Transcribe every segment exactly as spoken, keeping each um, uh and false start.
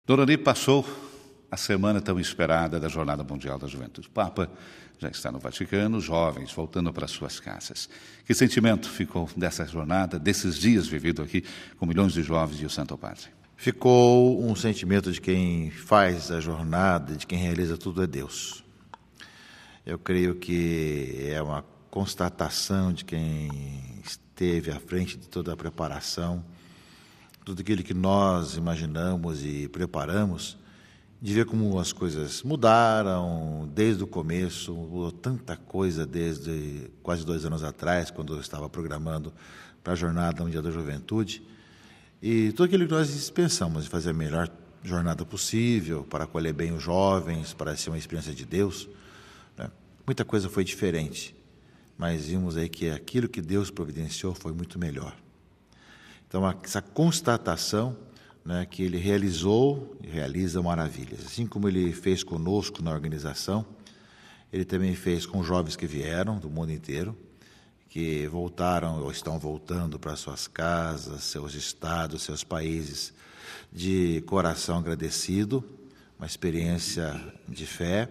Dorani passou a semana tão esperada da Jornada Mundial da Juventude. O Papa já está no Vaticano, os jovens voltando para suas casas. Que sentimento ficou dessa jornada, desses dias vividos aqui com milhões de jovens e o Santo Padre? Ficou um sentimento de quem faz a jornada, de quem realiza tudo é Deus. Eu creio que é uma constatação de quem esteve à frente de toda a preparação, tudo aquilo que nós imaginamos e preparamos, de ver como as coisas mudaram desde o começo, mudou tanta coisa desde quase dois anos atrás, quando eu estava programando para a Jornada Mundial da Juventude, e tudo aquilo que nós pensamos em fazer a melhor jornada possível, para acolher bem os jovens, para ser uma experiência de Deus, né? Muita coisa foi diferente, mas vimos aí que aquilo que Deus providenciou foi muito melhor. Então, essa constatação, né, que Ele realizou e realiza maravilhas. Assim como Ele fez conosco na organização, Ele também fez com jovens que vieram do mundo inteiro, que voltaram ou estão voltando para suas casas, seus estados, seus países, de coração agradecido, uma experiência de fé,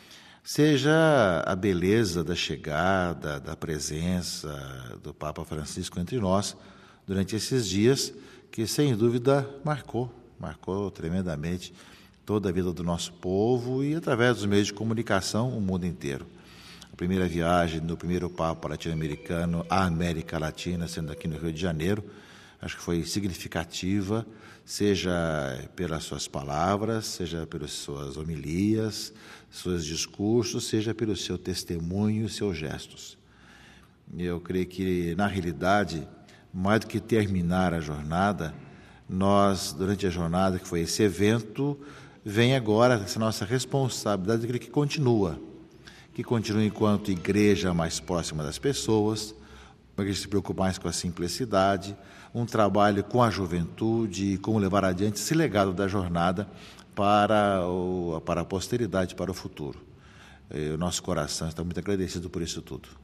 seja a beleza da chegada, da presença do Papa Francisco entre nós, durante esses dias, que sem dúvida marcou, marcou tremendamente toda a vida do nosso povo e através dos meios de comunicação o mundo inteiro. A primeira viagem do primeiro Papa latino-americano à América Latina, sendo aqui no Rio de Janeiro, acho que foi significativa, seja pelas suas palavras, seja pelas suas homilias, seus discursos, seja pelo seu testemunho e seus gestos. Eu creio que, na realidade, mais do que terminar a jornada, nós, durante a jornada, que foi esse evento, vem agora essa nossa responsabilidade daquilo que continua, que continua enquanto igreja mais próxima das pessoas, uma igreja que se preocupa mais com a simplicidade, um trabalho com a juventude e como levar adiante esse legado da jornada para, o, para a posteridade, para o futuro. E o nosso coração está muito agradecido por isso tudo.